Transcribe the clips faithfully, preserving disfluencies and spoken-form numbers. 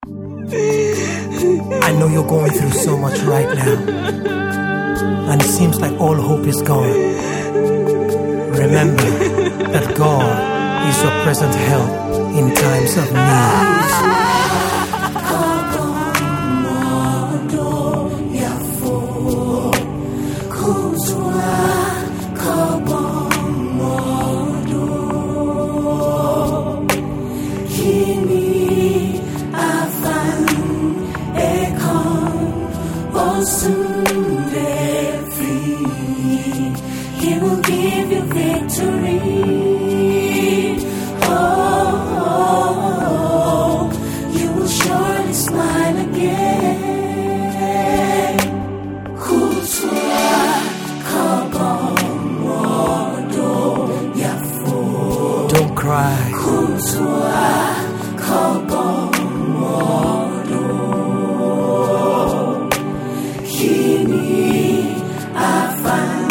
I know you're going through so much right now, and it seems like all hope is gone. Remember that God is your present help in times of need. He will give you victory. Oh, oh, oh, you will surely smile again. Kutwa kabamodo yafo. Don't cry. Kutwa kabamodo. Kini afan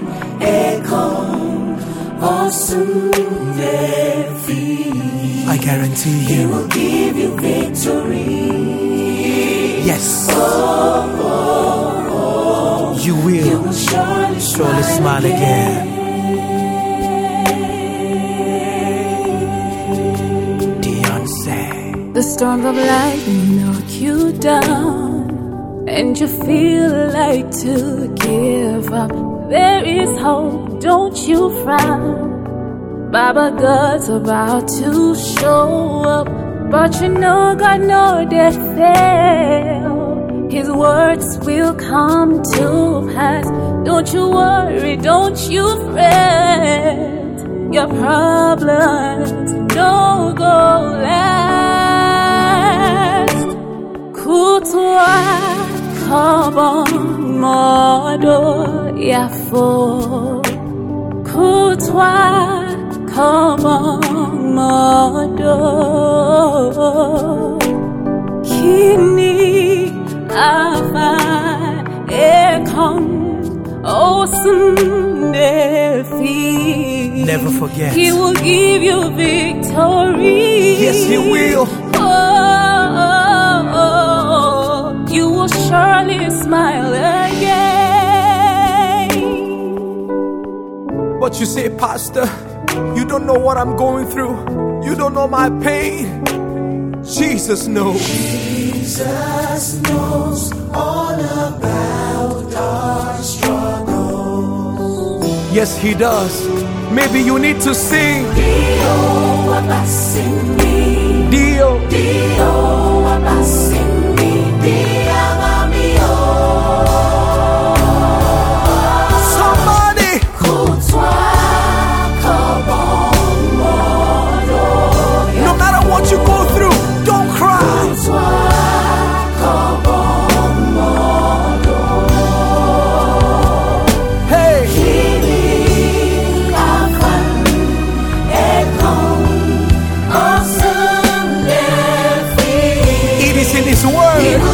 I guarantee you, He will give you victory. Yes, oh, oh, oh. You will, you will surely, surely smile again. again. Beyonce. The storms of life knock you down, and you feel like to give up. There is hope, don't you frown. Baba God's about to show up, but you know God know they fail. His words will come to pass. Don't you worry, don't you fret. Your problems no go last. Kutwa kabon modo yafo. Kutwa kabamodo. Kini afa ekon osundefi. Never forget, He will give you victory. Yes, He will. Oh, oh, oh, you will surely smile again. But you say, Pastor, you don't know what I'm going through. You don't know my pain. Jesus knows. Jesus knows all about our struggles. Yes, He does. Maybe you need to sing. Dio abasini. Dio. Dio abasini. Dio amamio. Somebody. Kutwa kabamodo. No matter what you go through, don't cry. Kutwa kabamodo. Hey. Kini afan ekon osundefi. It is in His word. He will